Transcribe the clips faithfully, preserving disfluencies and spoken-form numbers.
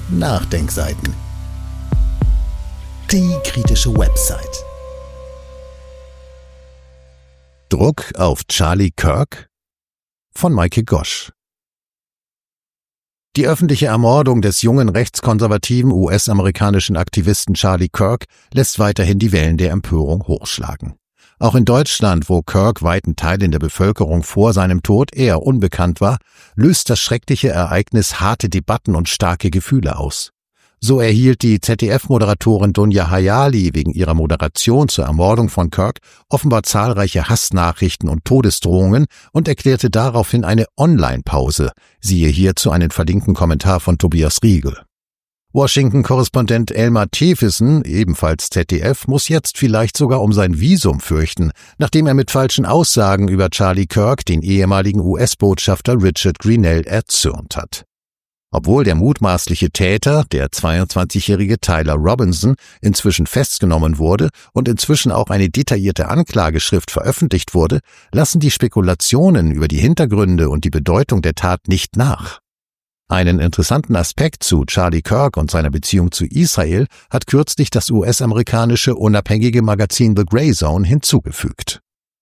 Nachdenkseiten. Die kritische Website. Druck auf Charlie Kirk? Von Maike Gosch. Die öffentliche Ermordung des jungen rechtskonservativen U S-amerikanischen Aktivisten Charlie Kirk lässt weiterhin die Wellen der Empörung hochschlagen. Auch in Deutschland, wo Kirk weiten Teilen der Bevölkerung vor seinem Tod eher unbekannt war, löst das schreckliche Ereignis harte Debatten und starke Gefühle aus. So erhielt die Z D F-Moderatorin Dunja Hayali wegen ihrer Moderation zur Ermordung von Kirk offenbar zahlreiche Hassnachrichten und Todesdrohungen und erklärte daraufhin eine Online-Pause. Siehe hierzu einen verlinkten Kommentar von Tobias Riegel. Washington-Korrespondent Elmar Thewissen, ebenfalls Z D F, muss jetzt vielleicht sogar um sein Visum fürchten, nachdem er mit falschen Aussagen über Charlie Kirk den ehemaligen U S-Botschafter Richard Grenell erzürnt hat. Obwohl der mutmaßliche Täter, der zweiundzwanzigjährige Tyler Robinson, inzwischen festgenommen wurde und inzwischen auch eine detaillierte Anklageschrift veröffentlicht wurde, lassen die Spekulationen über die Hintergründe und die Bedeutung der Tat nicht nach. Einen interessanten Aspekt zu Charlie Kirk und seiner Beziehung zu Israel hat kürzlich das U S-amerikanische unabhängige Magazin The Grey Zone hinzugefügt.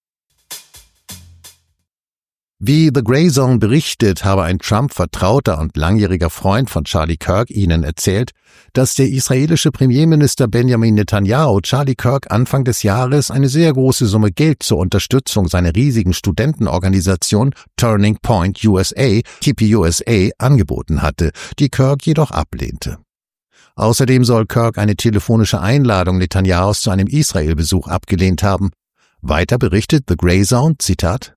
Wie The Grey Zone berichtet, habe ein Trump-Vertrauter und langjähriger Freund von Charlie Kirk ihnen erzählt, dass der israelische Premierminister Benjamin Netanyahu Charlie Kirk Anfang des Jahres eine sehr große Summe Geld zur Unterstützung seiner riesigen Studentenorganisation Turning Point U S A, T P U S A, angeboten hatte, die Kirk jedoch ablehnte. Außerdem soll Kirk eine telefonische Einladung Netanyahus zu einem Israel-Besuch abgelehnt haben. Weiter berichtet The Grey Zone, Zitat: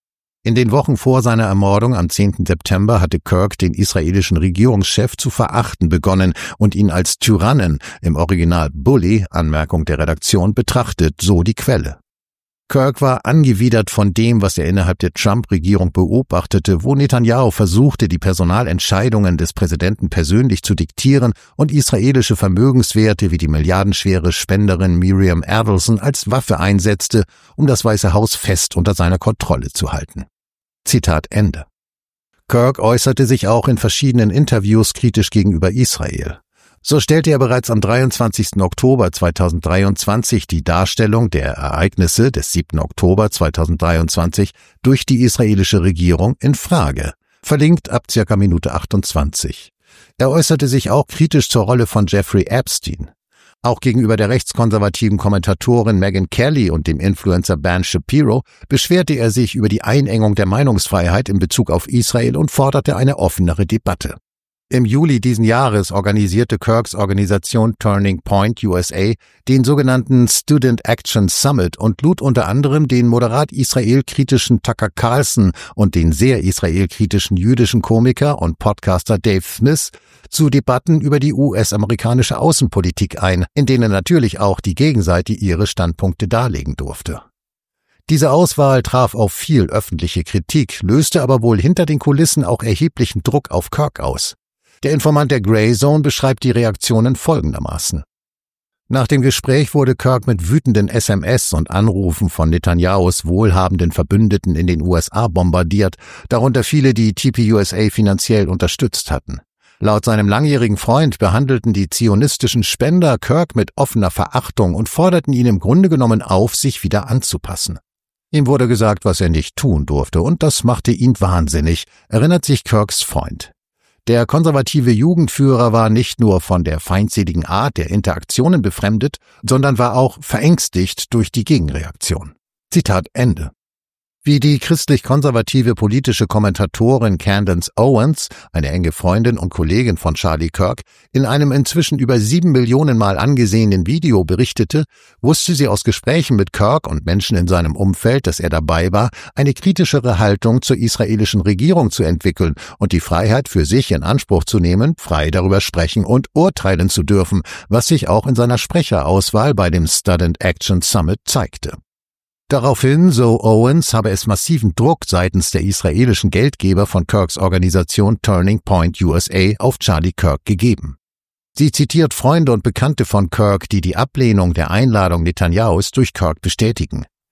In den Wochen vor seiner Ermordung am zehnten September hatte Kirk den israelischen Regierungschef zu verachten begonnen und ihn als Tyrannen, im Original Bully, Anmerkung der Redaktion, betrachtet, so die Quelle. Kirk war angewidert von dem, was er innerhalb der Trump-Regierung beobachtete, wo Netanyahu versuchte, die Personalentscheidungen des Präsidenten persönlich zu diktieren und israelische Vermögenswerte wie die milliardenschwere Spenderin Miriam Adelson als Waffe einsetzte, um das Weiße Haus fest unter seiner Kontrolle zu halten. Zitat Ende. Kirk äußerte sich auch in verschiedenen Interviews kritisch gegenüber Israel. So stellte er bereits am dreiundzwanzigsten Oktober zweitausenddreiundzwanzig die Darstellung der Ereignisse des siebten Oktober zweitausenddreiundzwanzig durch die israelische Regierung in Frage, verlinkt ab circa Minute achtundzwanzig. Er äußerte sich auch kritisch zur Rolle von Jeffrey Epstein. Auch gegenüber der rechtskonservativen Kommentatorin Megyn Kelly und dem Influencer Ben Shapiro beschwerte er sich über die Einengung der Meinungsfreiheit in Bezug auf Israel und forderte eine offenere Debatte. Im Juli diesen Jahres organisierte Kirks Organisation Turning Point U S A den sogenannten Student Action Summit und lud unter anderem den moderat israelkritischen Tucker Carlson und den sehr israelkritischen jüdischen Komiker und Podcaster Dave Smith zu Debatten über die U S-amerikanische Außenpolitik ein, in denen natürlich auch die Gegenseite ihre Standpunkte darlegen durfte. Diese Auswahl traf auf viel öffentliche Kritik, löste aber wohl hinter den Kulissen auch erheblichen Druck auf Kirk aus. Der Informant der Grey Zone beschreibt die Reaktionen folgendermaßen. Nach dem Gespräch wurde Kirk mit wütenden S M S und Anrufen von Netanyahus wohlhabenden Verbündeten in den U S A bombardiert, darunter viele, die T P U S A finanziell unterstützt hatten. Laut seinem langjährigen Freund behandelten die zionistischen Spender Kirk mit offener Verachtung und forderten ihn im Grunde genommen auf, sich wieder anzupassen. Ihm wurde gesagt, was er nicht tun durfte, und das machte ihn wahnsinnig, erinnert sich Kirks Freund. Der konservative Jugendführer war nicht nur von der feindseligen Art der Interaktionen befremdet, sondern war auch verängstigt durch die Gegenreaktion. Zitat Ende. Wie die christlich-konservative politische Kommentatorin Candace Owens, eine enge Freundin und Kollegin von Charlie Kirk, in einem inzwischen über sieben Millionen Mal angesehenen Video berichtete, wusste sie aus Gesprächen mit Kirk und Menschen in seinem Umfeld, dass er dabei war, eine kritischere Haltung zur israelischen Regierung zu entwickeln und die Freiheit für sich in Anspruch zu nehmen, frei darüber sprechen und urteilen zu dürfen, was sich auch in seiner Sprecherauswahl bei dem Student Action Summit zeigte. Daraufhin, so Owens, habe es massiven Druck seitens der israelischen Geldgeber von Kirks Organisation Turning Point U S A auf Charlie Kirk gegeben. Sie zitiert Freunde und Bekannte von Kirk, die die Ablehnung der Einladung Netanyahus durch Kirk bestätigen.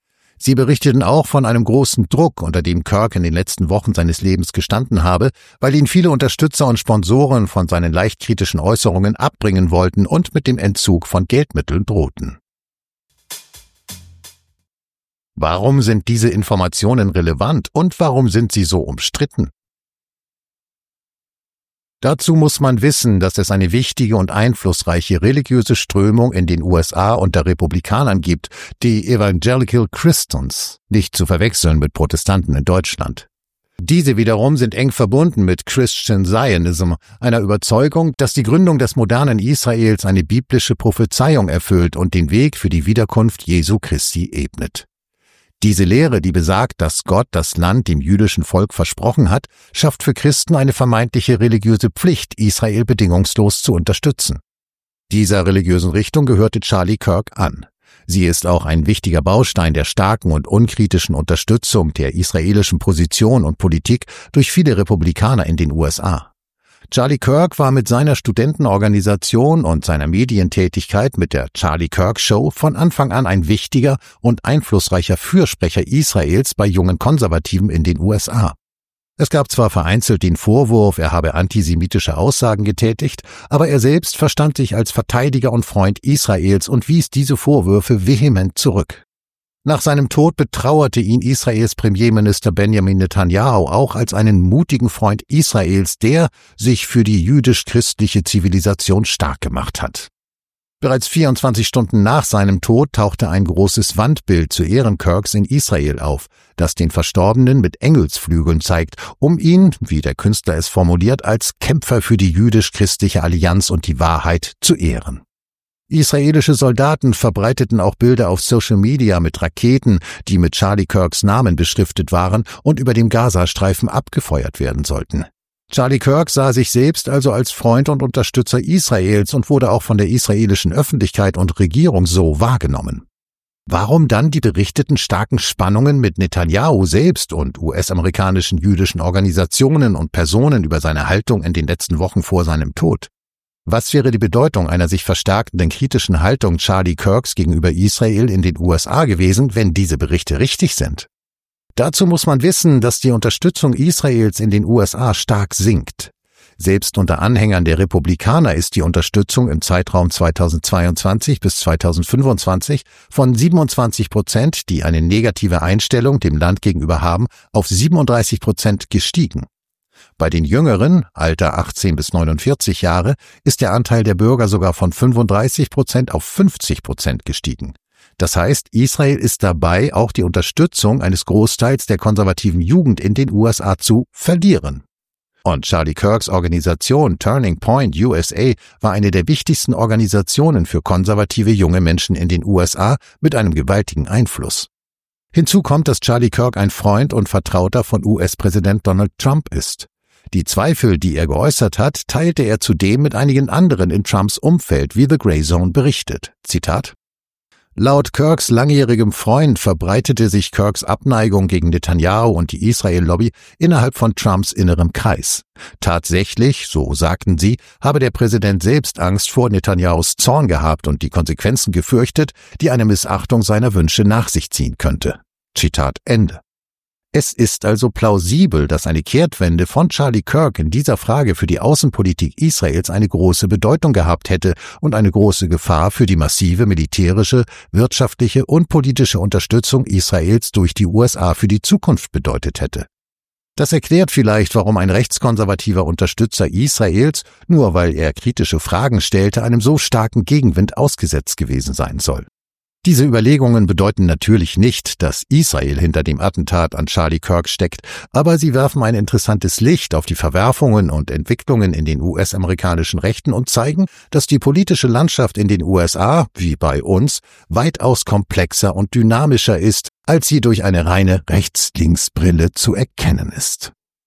Sie berichteten auch von einem großen Druck, unter dem Kirk in den letzten Wochen seines Lebens gestanden habe, weil ihn viele Unterstützer und Sponsoren von seinen leicht kritischen Äußerungen abbringen wollten und mit dem Entzug von Geldmitteln drohten. Warum sind diese Informationen relevant und warum sind sie so umstritten? Dazu muss man wissen, dass es eine wichtige und einflussreiche religiöse Strömung in den U S A unter Republikanern gibt, die Evangelical Christians, nicht zu verwechseln mit Protestanten in Deutschland. Diese wiederum sind eng verbunden mit Christian Zionism, einer Überzeugung, dass die Gründung des modernen Israels eine biblische Prophezeiung erfüllt und den Weg für die Wiederkunft Jesu Christi ebnet. Diese Lehre, die besagt, dass Gott das Land dem jüdischen Volk versprochen hat, schafft für Christen eine vermeintliche religiöse Pflicht, Israel bedingungslos zu unterstützen. Dieser religiösen Richtung gehörte Charlie Kirk an. Sie ist auch ein wichtiger Baustein der starken und unkritischen Unterstützung der israelischen Position und Politik durch viele Republikaner in den U S A. Charlie Kirk war mit seiner Studentenorganisation und seiner Medientätigkeit mit der Charlie Kirk Show von Anfang an ein wichtiger und einflussreicher Fürsprecher Israels bei jungen Konservativen in den U S A. Es gab zwar vereinzelt den Vorwurf, er habe antisemitische Aussagen getätigt, aber er selbst verstand sich als Verteidiger und Freund Israels und wies diese Vorwürfe vehement zurück. Nach seinem Tod betrauerte ihn Israels Premierminister Benjamin Netanyahu auch als einen mutigen Freund Israels, der sich für die jüdisch-christliche Zivilisation stark gemacht hat. Bereits vierundzwanzig Stunden nach seinem Tod tauchte ein großes Wandbild zu Ehren Kirks in Israel auf, das den Verstorbenen mit Engelsflügeln zeigt, um ihn, wie der Künstler es formuliert, als Kämpfer für die jüdisch-christliche Allianz und die Wahrheit zu ehren. Israelische Soldaten verbreiteten auch Bilder auf Social Media mit Raketen, die mit Charlie Kirks Namen beschriftet waren und über dem Gazastreifen abgefeuert werden sollten. Charlie Kirk sah sich selbst also als Freund und Unterstützer Israels und wurde auch von der israelischen Öffentlichkeit und Regierung so wahrgenommen. Warum dann die berichteten starken Spannungen mit Netanyahu selbst und U S-amerikanischen jüdischen Organisationen und Personen über seine Haltung in den letzten Wochen vor seinem Tod? Was wäre die Bedeutung einer sich verstärkenden kritischen Haltung Charlie Kirks gegenüber Israel in den U S A gewesen, wenn diese Berichte richtig sind? Dazu muss man wissen, dass die Unterstützung Israels in den U S A stark sinkt. Selbst unter Anhängern der Republikaner ist die Unterstützung im Zeitraum zweitausendzweiundzwanzig bis zweitausendfünfundzwanzig von siebenundzwanzig Prozent, die eine negative Einstellung dem Land gegenüber haben, auf siebenunddreißig Prozent gestiegen. Bei den Jüngeren, Alter achtzehn bis neunundvierzig Jahre, ist der Anteil der Bürger sogar von fünfunddreißig Prozent auf fünfzig Prozent gestiegen. Das heißt, Israel ist dabei, auch die Unterstützung eines Großteils der konservativen Jugend in den U S A zu verlieren. Und Charlie Kirks Organisation Turning Point U S A war eine der wichtigsten Organisationen für konservative junge Menschen in den U S A mit einem gewaltigen Einfluss. Hinzu kommt, dass Charlie Kirk ein Freund und Vertrauter von U S-Präsident Donald Trump ist. Die Zweifel, die er geäußert hat, teilte er zudem mit einigen anderen in Trumps Umfeld, wie The Grey Zone berichtet. Zitat: Laut Kirks langjährigem Freund verbreitete sich Kirks Abneigung gegen Netanyahu und die Israel-Lobby innerhalb von Trumps innerem Kreis. Tatsächlich, so sagten sie, habe der Präsident selbst Angst vor Netanyahus Zorn gehabt und die Konsequenzen gefürchtet, die eine Missachtung seiner Wünsche nach sich ziehen könnte. Zitat Ende. Es ist also plausibel, dass eine Kehrtwende von Charlie Kirk in dieser Frage für die Außenpolitik Israels eine große Bedeutung gehabt hätte und eine große Gefahr für die massive militärische, wirtschaftliche und politische Unterstützung Israels durch die U S A für die Zukunft bedeutet hätte. Das erklärt vielleicht, warum ein rechtskonservativer Unterstützer Israels, nur weil er kritische Fragen stellte, einem so starken Gegenwind ausgesetzt gewesen sein soll. Diese Überlegungen bedeuten natürlich nicht, dass Israel hinter dem Attentat an Charlie Kirk steckt, aber sie werfen ein interessantes Licht auf die Verwerfungen und Entwicklungen in den U S-amerikanischen Rechten und zeigen, dass die politische Landschaft in den U S A, wie bei uns, weitaus komplexer und dynamischer ist, als sie durch eine reine Rechts-Links-Brille zu erkennen ist.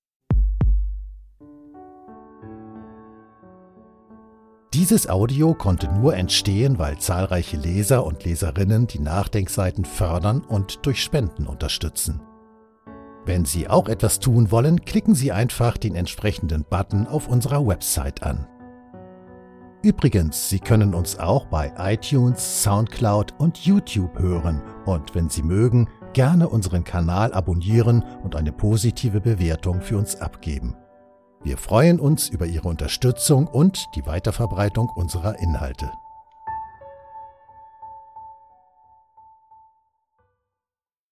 Dieses Audio konnte nur entstehen, weil zahlreiche Leser und Leserinnen die Nachdenkseiten fördern und durch Spenden unterstützen. Wenn Sie auch etwas tun wollen, klicken Sie einfach den entsprechenden Button auf unserer Website an. Übrigens, Sie können uns auch bei iTunes, Soundcloud und YouTube hören und wenn Sie mögen, gerne unseren Kanal abonnieren und eine positive Bewertung für uns abgeben. Wir freuen uns über Ihre Unterstützung und die Weiterverbreitung unserer Inhalte.